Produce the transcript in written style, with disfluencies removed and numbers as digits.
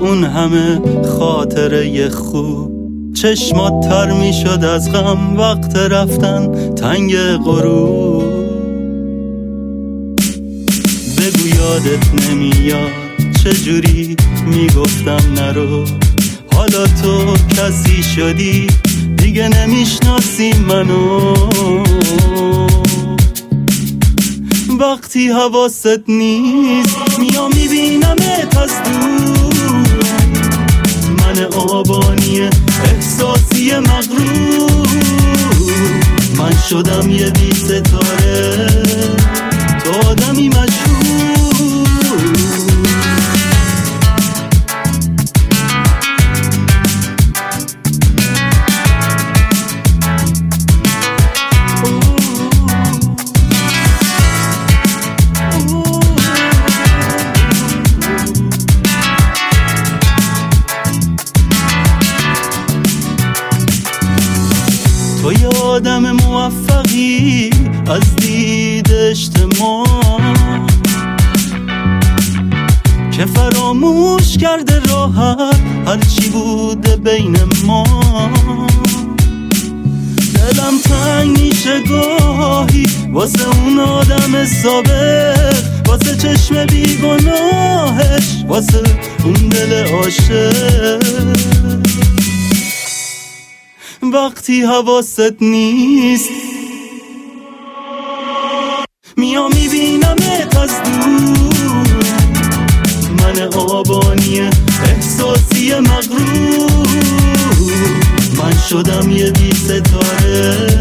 اون همه خاطره خوب. چشمات تر می شد از غم وقت رفتن تنگ غروب. بگو یادت نمیاد چجوری میگفتم نرو، حالا تو کسی شدی دیگه نمیشناسی منو. وقتی حواست نیست میام میبینمت از دور، من آبانی احساسی مغرور. من شدم یه بی ستاره، تو آدمی مجهول. تو یه آدم موفقی از دید اجتماع که فراموش کرده راحت هرچی بوده بین ما. دلم تنگ میشه گاهی واسه اون آدم ثابت، واسه چشم بیگناهش، واسه اون دل عاشق. وقتی حواست نیست میام میبینمت از دور، من آبانی احساسی مغرور. من شدم یه بی ستاره،